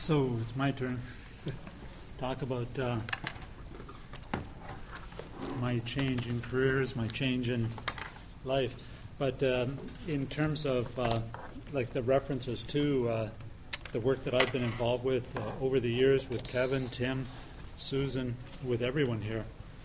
So it's my turn to talk about my change in careers, my change in life. But in terms of like the references to the work that I've been involved with over the years with Kevin, Tim, Susan, with everyone here,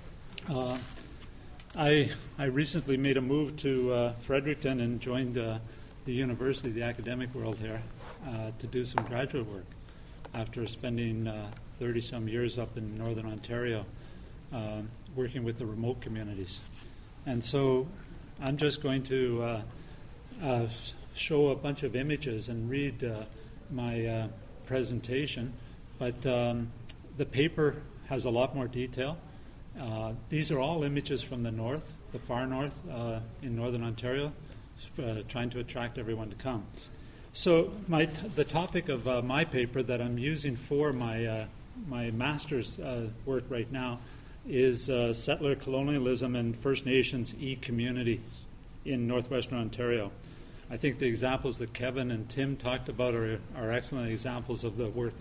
I recently made a move to Fredericton and joined the university, the academic world here, to do some graduate work after spending 30-some years up in Northern Ontario working with the remote communities. And so I'm just going to show a bunch of images and read my presentation, but the paper has a lot more detail. These are all images from the north, the far north in Northern Ontario, trying to attract everyone to come. So the topic of my paper that I'm using for my master's work right now is settler colonialism and First Nations e-communities in northwestern Ontario. I think the examples that Kevin and Tim talked about are excellent examples of the work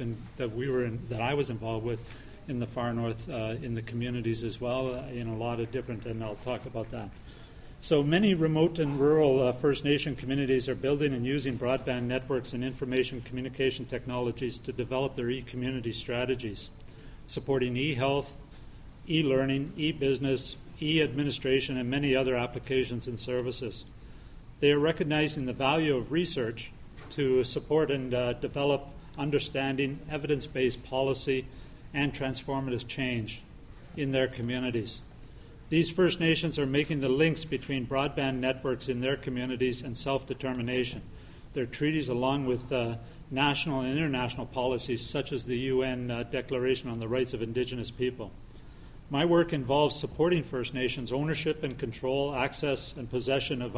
that I was involved with in the far north, in the communities as well, in a lot of different, and I'll talk about that. So many remote and rural First Nation communities are building and using broadband networks and information communication technologies to develop their e-community strategies, supporting e-health, e-learning, e-business, e-administration, and many other applications and services. They are recognizing the value of research to support and develop understanding, evidence-based policy, and transformative change in their communities. These First Nations are making the links between broadband networks in their communities and self-determination. Their treaties, along with national and international policies such as the UN Declaration on the Rights of Indigenous People. My work involves supporting First Nations ownership and control, access and possession of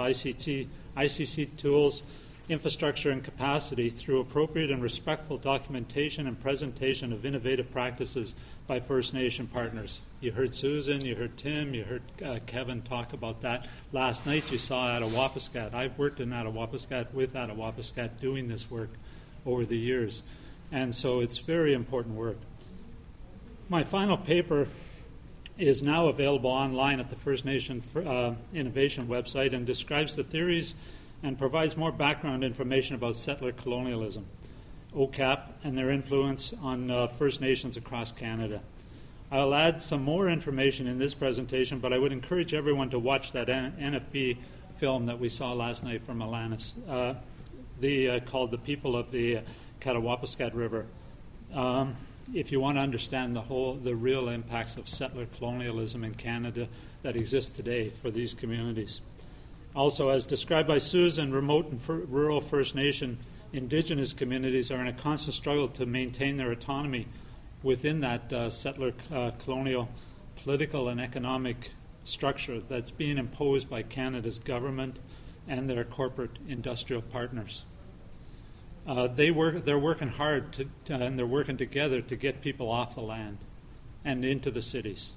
ICC tools, infrastructure and capacity through appropriate and respectful documentation and presentation of innovative practices by First Nation partners. You heard Susan, you heard Tim, you heard Kevin talk about that. Last night you saw Attawapiskat. I've worked in Attawapiskat with Attawapiskat doing this work over the years. And so it's very important work. My final paper is now available online at the First Nation Innovation website and describes the theories and provides more background information about settler colonialism, OCAP, and their influence on First Nations across Canada. I'll add some more information in this presentation, but I would encourage everyone to watch that NFB film that we saw last night from Alanis, called The People of the Attawapiskat River. If you want to understand the real impacts of settler colonialism in Canada that exist today for these communities. Also, as described by Susan, remote and rural First Nation Indigenous communities are in a constant struggle to maintain their autonomy within that settler colonial political and economic structure that's being imposed by Canada's government and their corporate industrial partners. They're working hard and they're working together to get people off the land and into the cities.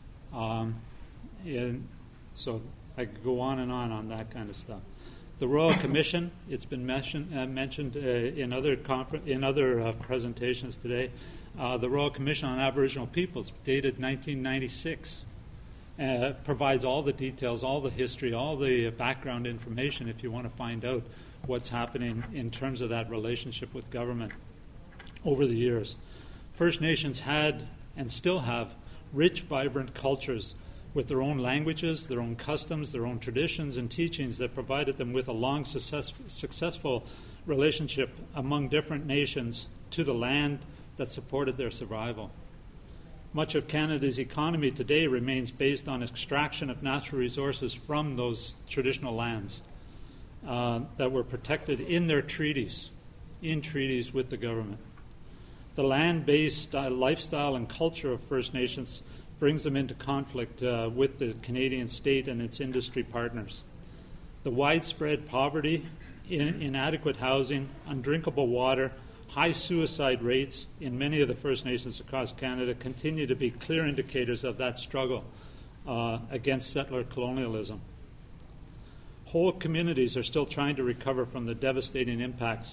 So I could go on and that kind of stuff. The Royal Commission, it's been mentioned in other presentations today. The Royal Commission on Aboriginal Peoples, dated 1996, provides all the details, all the history, all the background information if you want to find out what's happening in terms of that relationship with government over the years. First Nations had and still have rich, vibrant cultures with their own languages, their own customs, their own traditions and teachings that provided them with a long, successful relationship among different nations to the land that supported their survival. Much of Canada's economy today remains based on extraction of natural resources from those traditional lands that were protected in their treaties with the government. The land-based lifestyle and culture of First Nations brings them into conflict with the Canadian state and its industry partners. The widespread poverty, inadequate housing, undrinkable water, high suicide rates in many of the First Nations across Canada continue to be clear indicators of that struggle against settler colonialism. Whole communities are still trying to recover from the devastating impacts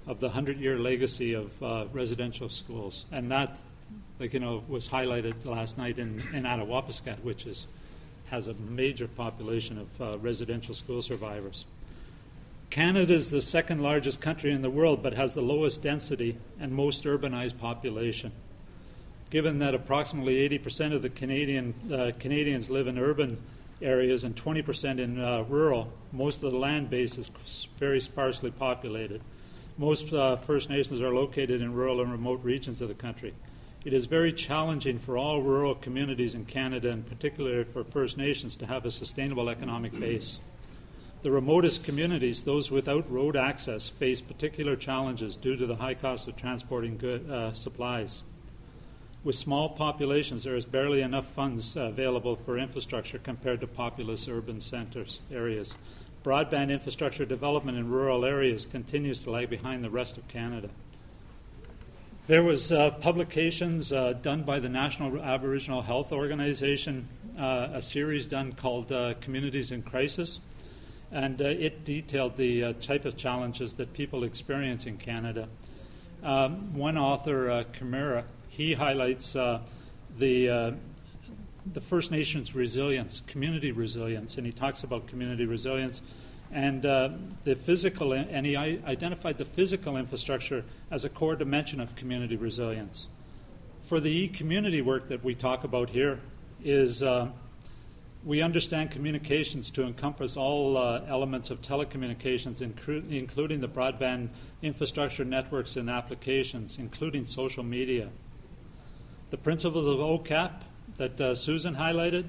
of the 100-year legacy of residential schools. And that, was highlighted last night in Attawapiskat, which has a major population of residential school survivors. Canada is the second largest country in the world, but has the lowest density and most urbanized population. Given that approximately 80% of the Canadians live in urban areas and 20% in rural, most of the land base is very sparsely populated. Most First Nations are located in rural and remote regions of the country. It is very challenging for all rural communities in Canada, and particularly for First Nations, to have a sustainable economic base. The remotest communities, those without road access, face particular challenges due to the high cost of transporting supplies. With small populations, there is barely enough funds available for infrastructure compared to populous urban areas. Broadband infrastructure development in rural areas continues to lag behind the rest of Canada. There was publications done by the National Aboriginal Health Organization, a series done called Communities in Crisis, and it detailed the type of challenges that people experience in Canada. One author, Kimura, he highlights the First Nations resilience, community resilience, and he talks about community resilience and the physical, and he identified the physical infrastructure as a core dimension of community resilience. For the e-community work that we talk about here is we understand communications to encompass all elements of telecommunications, including the broadband infrastructure, networks, and applications, including social media. The principles of OCAP that Susan highlighted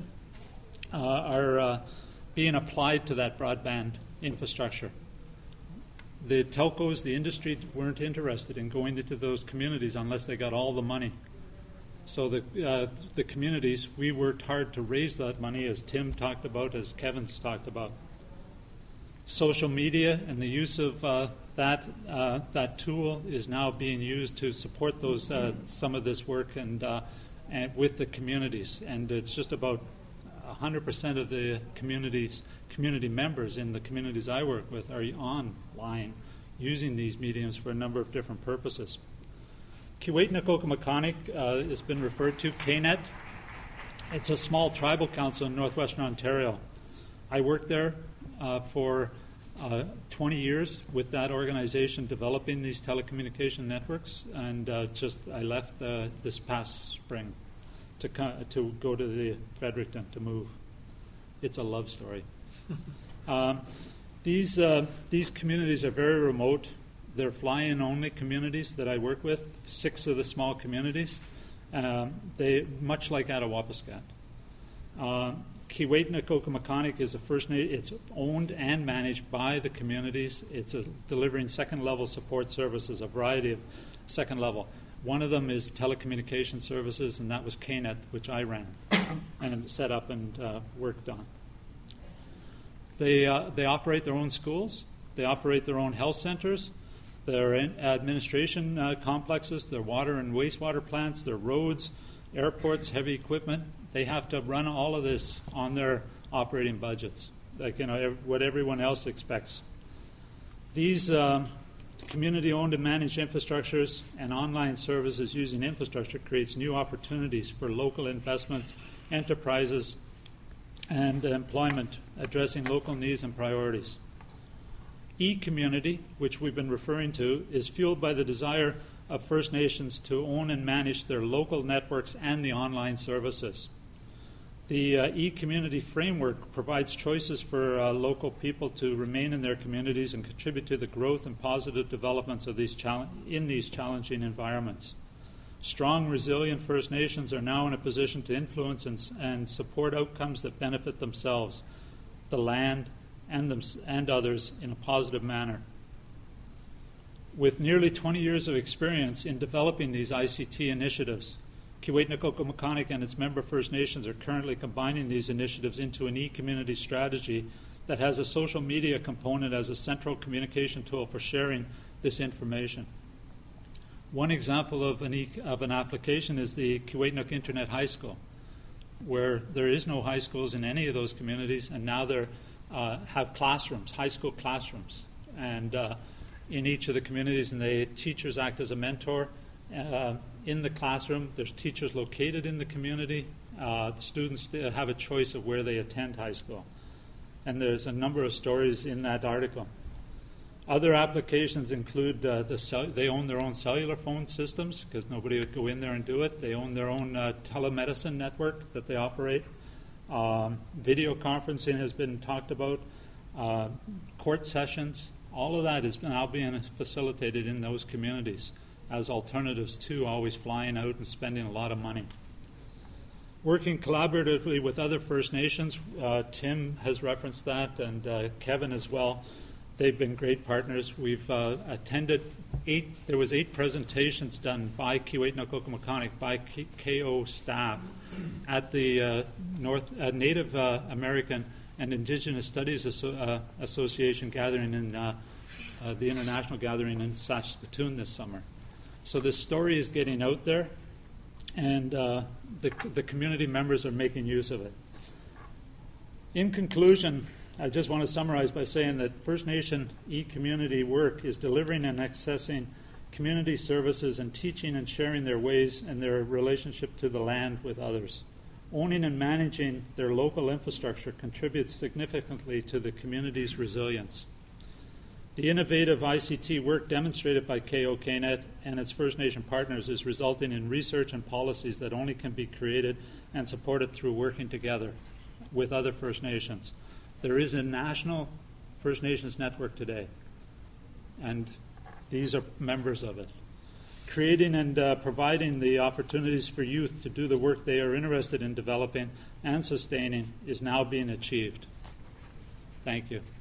are being applied to that broadband infrastructure. The telcos, the industry, weren't interested in going into those communities unless they got all the money. So the communities, we worked hard to raise that money, as Tim talked about, as Kevin's talked about. Social media and the use of that tool is now being used to support those some of this work and with the communities. And it's just about 100% of the community members in the communities I work with are online using these mediums for a number of different purposes. Keewatnik has been referred to, KNET. It's a small tribal council in northwestern Ontario. I worked there for 20 years with that organization developing these telecommunication networks, and I left this past spring to go to the Fredericton to move. It's a love story. These communities are very remote. They're fly-in only communities that I work with, 6 of the small communities. They much like Attawapiskat. Keewatnik is a First Nation. It's owned and managed by the communities. It's delivering second-level support services, a variety of second-level. One of them is telecommunication services, and that was KNET, which I ran and set up and worked on. They operate their own schools. They operate their own health centers, their administration complexes, their water and wastewater plants, their roads, airports, heavy equipment. They have to run all of this on their operating budgets, like what everyone else expects. These community-owned and managed infrastructures and online services using infrastructure creates new opportunities for local investments, enterprises, and employment, addressing local needs and priorities. E-community, which we've been referring to, is fueled by the desire of First Nations to own and manage their local networks and the online services. The e-community framework provides choices for local people to remain in their communities and contribute to the growth and positive developments of these challenging environments. Strong, resilient First Nations are now in a position to influence and support outcomes that benefit themselves, the land, and others in a positive manner. With nearly 20 years of experience in developing these ICT initiatives, Keewatnik and its member First Nations are currently combining these initiatives into an e-community strategy that has a social media component as a central communication tool for sharing this information. One example of an application is the Keewatnik Internet High School, where there is no high schools in any of those communities, and now they have classrooms, high school classrooms. And in each of the communities, and the teachers act as a mentor in the classroom. There's teachers located in the community. The students have a choice of where they attend high school. And there's a number of stories in that article. Other applications include they own their own cellular phone systems because nobody would go in there and do it. They own their own telemedicine network that they operate. Video conferencing has been talked about. Court sessions, all of that is now being facilitated in those communities as alternatives to always flying out and spending a lot of money. Working collaboratively with other First Nations, Tim has referenced that, and Kevin as well. They've been great partners. We've attended there was 8 presentations done by Keewatinoka-Okemukonic, by KO staff at the Native American and Indigenous Studies Association gathering in the international gathering in Saskatoon this summer. So this story is getting out there, and the community members are making use of it. In conclusion, I just want to summarize by saying that First Nation e-community work is delivering and accessing community services and teaching and sharing their ways and their relationship to the land with others. Owning and managing their local infrastructure contributes significantly to the community's resilience. The innovative ICT work demonstrated by KOKNet and its First Nation partners is resulting in research and policies that only can be created and supported through working together with other First Nations. There is a national First Nations network today, and these are members of it. Creating and providing the opportunities for youth to do the work they are interested in developing and sustaining is now being achieved. Thank you.